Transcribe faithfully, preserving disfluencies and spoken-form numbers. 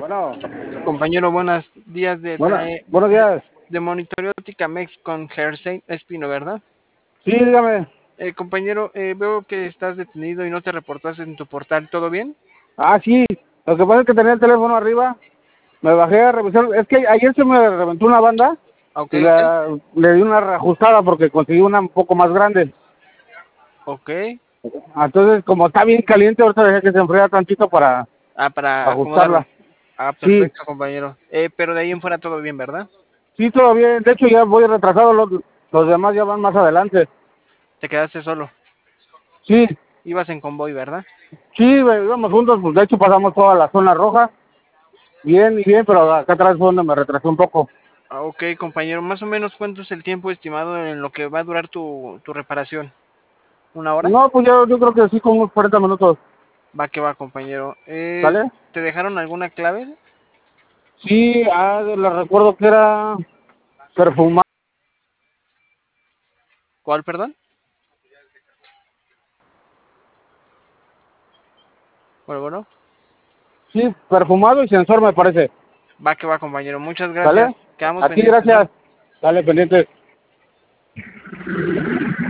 Bueno, Compañero, buenos días de, bueno, de, buenos días. de Monitoreo Ticamex con Jersey Espino, ¿verdad? Sí, dígame. Eh, compañero, eh, veo que estás detenido y no te reportaste en tu portal, ¿todo bien? Ah, sí. Lo que pasa es que tenía el teléfono arriba. Me bajé a revisar. Es que ayer se me reventó una banda Ok, y la, le di una reajustada porque conseguí una un poco más grande. ok. Entonces, como está bien caliente, ahorita dejé que se enfriara tantito para Ah, para acomodarla. ajustarla. Ah, Sí, perfecto, compañero. Eh, pero de ahí en fuera todo bien, ¿verdad? sí, todo bien. De hecho, ya voy retrasado. Los, los demás ya van más adelante. Te quedaste solo. Sí, Ibas en convoy, ¿verdad? sí, íbamos juntos. Pues de hecho, pasamos toda la zona roja. Bien y bien, pero acá atrás fue donde me retrasé un poco. Ah, ok, compañero. Más o menos, ¿cuánto es el tiempo estimado en lo que va a durar tu, tu reparación? ¿Una hora? No, pues yo, yo creo que sí, como unos cuarenta minutos. Va que va, compañero. Eh, ¿Sale? ¿te dejaron alguna clave? Sí, ah, le recuerdo que era perfumado. ¿Cuál, perdón? Bueno, bueno. Sí, perfumado y sensor me parece. Va que va, compañero. Muchas gracias. ¿Sale? Quedamos A ti, pendientes, ¿eh? gracias. Dale, pendiente.